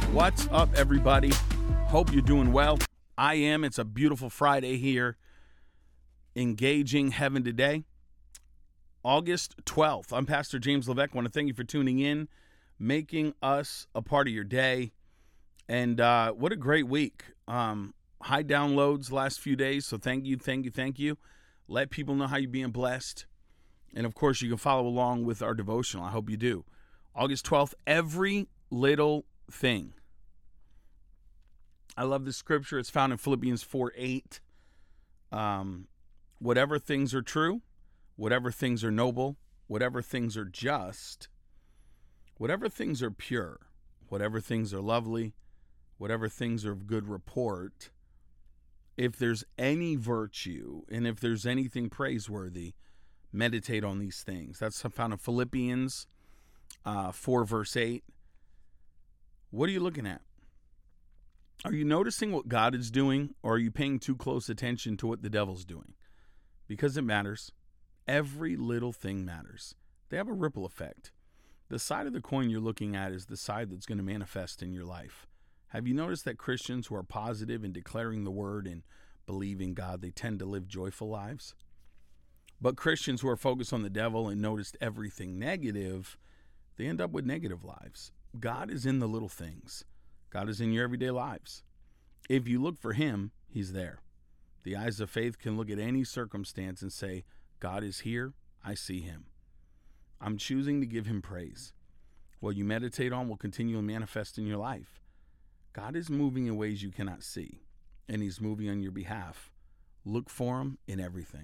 What's up, everybody? Hope you're doing well. I am. It's a beautiful Friday here. Engaging Heaven today. August 12th. I'm Pastor James Levesque. I want to thank you for tuning in, making us a part of your day. And what a great week. High downloads last few days. So thank you. Let people know how you're being blessed. And of course, you can follow along with our devotional. I hope you do. August 12th, every little thing. I love this scripture. It's found in Philippians 4:8. Whatever things are true, whatever things are noble, whatever things are just, whatever things are pure, whatever things are lovely, whatever things are of good report, if there's any virtue and if there's anything praiseworthy, meditate on these things. That's found in Philippians 4 verse 8. What are you looking at? Are you noticing what God is doing, or are you paying too close attention to what the devil's doing? Because it matters. Every little thing matters. They have a ripple effect. The side of the coin you're looking at is the side that's going to manifest in your life. Have you noticed that Christians who are positive in declaring the word and believing God, they tend to live joyful lives? But Christians who are focused on the devil and noticed everything negative, they end up with negative lives. God is in the little things. God is in your everyday lives. If you look for him, he's there. The eyes of faith can look at any circumstance and say, God is here, I see him. I'm choosing to give him praise. What you meditate on will continue to manifest in your life. God is moving in ways you cannot see, and he's moving on your behalf. Look for him in everything.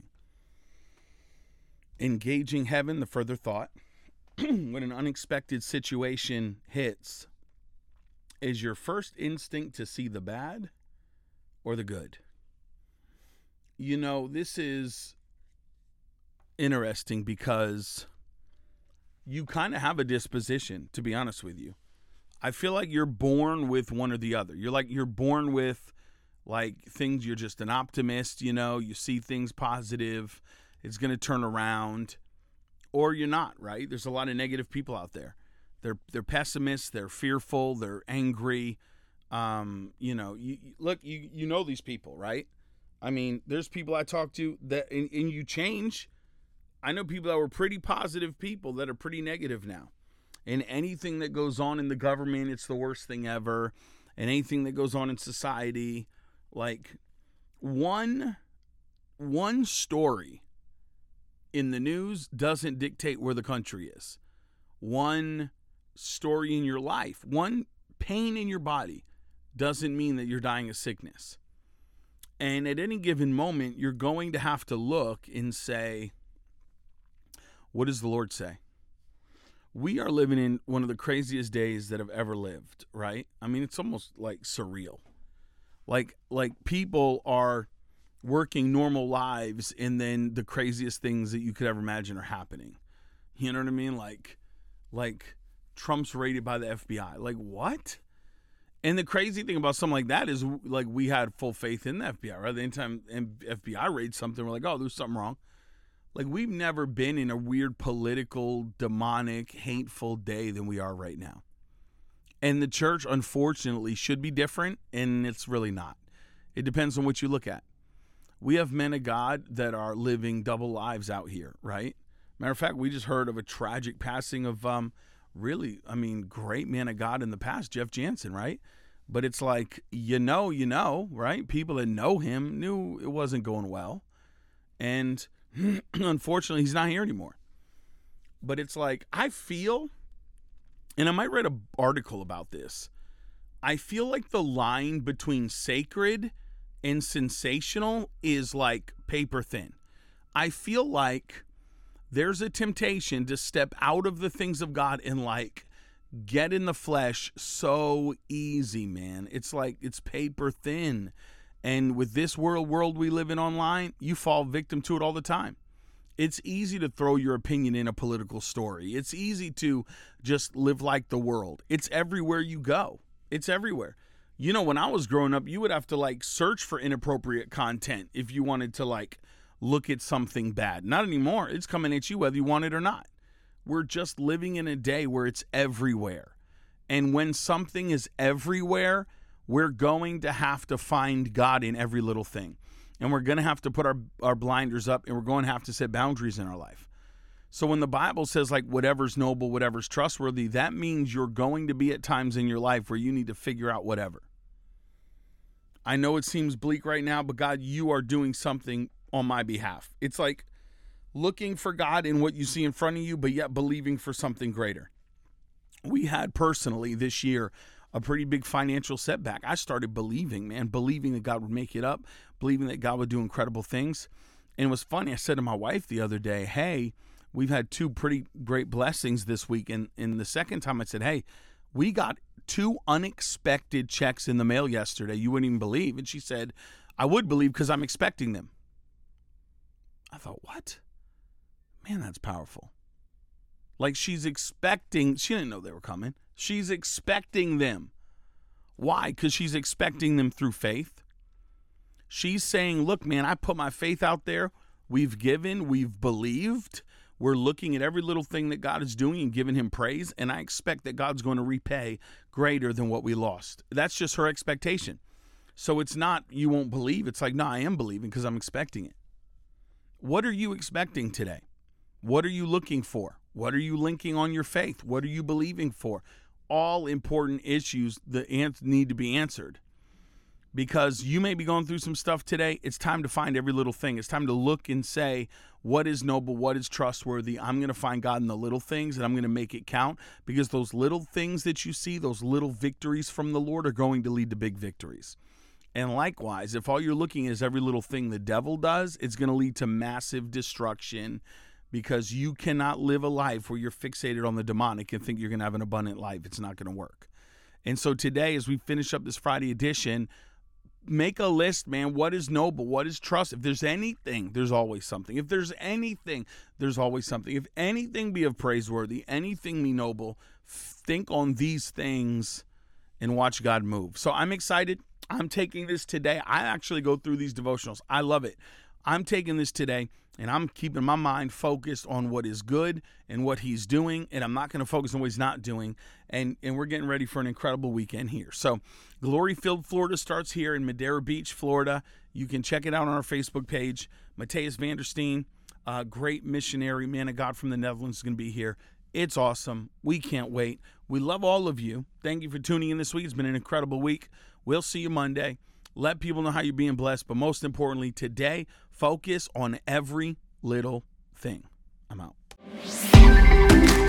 Engaging heaven, the further thought. When an unexpected situation hits, is your first instinct to see the bad or the good? You know, this is interesting because you kind of have a disposition, to be honest with you. I feel like you're born with one or the other. You're born with things, you're just an optimist, you see things positive, it's going to turn around, or you're not, right? There's a lot of negative people out there. They're pessimists, they're fearful, they're angry. You know these people, right? I mean, there's people I talk to that, and you change. I know people that were pretty positive people that are pretty negative now. And anything that goes on in the government, it's the worst thing ever. And anything that goes on in society, one story in the news doesn't dictate where the country is. One story in your life, one pain in your body doesn't mean that you're dying of sickness. And at any given moment, you're going to have to look and say, what does the Lord say? We are living in one of the craziest days that have ever lived, right? I mean, it's almost like surreal. Like people are working normal lives, and then the craziest things that you could ever imagine are happening. You know what I mean? Like Trump's raided by the FBI. Like, what? And the crazy thing about something like that is, we had full faith in the FBI, right? Anytime FBI raids something, we're like, oh, there's something wrong. We've never been in a weird political, demonic, hateful day than we are right now. And the church, unfortunately, should be different, and it's really not. It depends on what you look at. We have men of God that are living double lives out here, right? Matter of fact, we just heard of a tragic passing of great man of God in the past, Jeff Jansen, right? But it's right? People that know him knew it wasn't going well. And unfortunately, he's not here anymore. But it's I feel, and I might write an article about this, I feel like the line between sacred and sensational is paper thin. I feel like there's a temptation to step out of the things of God and get in the flesh so easy, man. It's it's paper thin. And with this world we live in online, you fall victim to it all the time. It's easy to throw your opinion in a political story. It's easy to just live like the world. It's everywhere you go. It's everywhere. When I was growing up, you would have to search for inappropriate content if you wanted to look at something bad. Not anymore. It's coming at you whether you want it or not. We're just living in a day where it's everywhere. And when something is everywhere, we're going to have to find God in every little thing. And we're going to have to put our blinders up, and we're going to have to set boundaries in our life. So when the Bible says, like, whatever's noble, whatever's trustworthy, that means you're going to be at times in your life where you need to figure out whatever. I know it seems bleak right now, but God, you are doing something on my behalf. It's like looking for God in what you see in front of you, but yet believing for something greater. We had personally this year a pretty big financial setback. I started believing that God would make it up, believing that God would do incredible things. And it was funny. I said to my wife the other day, hey, we've had 2 pretty great blessings this week. And the second time I said, hey, we got 2 unexpected checks in the mail yesterday. You wouldn't even believe. And she said, I would believe because I'm expecting them. I thought, what? Man, that's powerful. Like she's expecting, she didn't know they were coming. She's expecting them. Why? Because she's expecting them through faith. She's saying, look, man, I put my faith out there. We've given, we've believed. We're looking at every little thing that God is doing and giving him praise. And I expect that God's going to repay greater than what we lost. That's just her expectation. So it's not, you won't believe. It's like, no, I am believing because I'm expecting it. What are you expecting today? What are you looking for? What are you linking on your faith? What are you believing for? All important issues that need to be answered. Because you may be going through some stuff today. It's time to find every little thing. It's time to look and say, what is noble? What is trustworthy? I'm going to find God in the little things, and I'm going to make it count. Because those little things that you see, those little victories from the Lord are going to lead to big victories. And likewise, if all you're looking at is every little thing the devil does, it's going to lead to massive destruction. Because you cannot live a life where you're fixated on the demonic and think you're going to have an abundant life. It's not going to work. And so today, as we finish up this Friday edition, make a list, man. What is noble? What is trust? If there's anything, there's always something. If there's anything, there's always something. If anything be of praiseworthy, anything be noble, think on these things and watch God move. So I'm excited. I'm taking this today. I actually go through these devotionals. I love it. I'm taking this today, and I'm keeping my mind focused on what is good and what he's doing, and I'm not going to focus on what he's not doing, and we're getting ready for an incredible weekend here. So Glory-Filled Florida starts here in Madera Beach, Florida. You can check it out on our Facebook page. Matthias Vandersteen, great missionary, man of God from the Netherlands, is going to be here. It's awesome. We can't wait. We love all of you. Thank you for tuning in this week. It's been an incredible week. We'll see you Monday. Let people know how you're being blessed. But most importantly, today, focus on every little thing. I'm out.